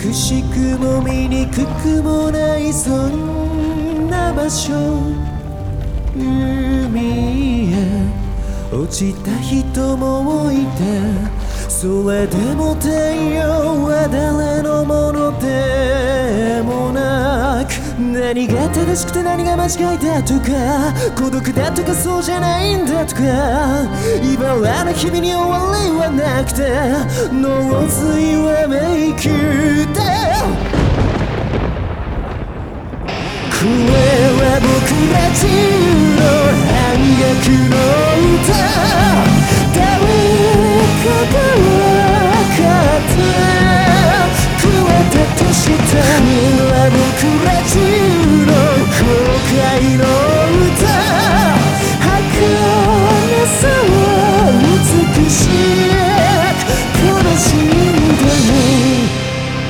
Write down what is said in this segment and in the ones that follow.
美しくも醜くもないそんな場所、海へ落ちた人もいた。それでも太陽は誰のものでもなく、何が正しくて何が間違いだとか、孤独だとかそうじゃないんだとか、茨の日々に終わりはなくて、脳髄はメイクで、これは僕たちの反逆の歌。誰かが分かってくれたとして、これは僕たちの後悔の歌。儚さは美しく悲しんだよ。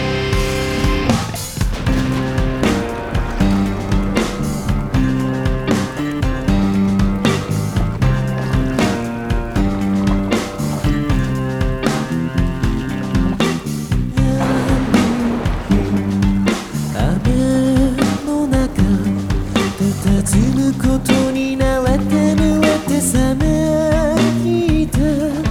佇むことに慣れて濡れて冷めきた。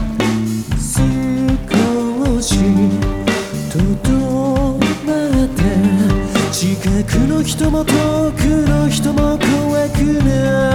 少しとどまった。近くの人も遠くの人も怖くない。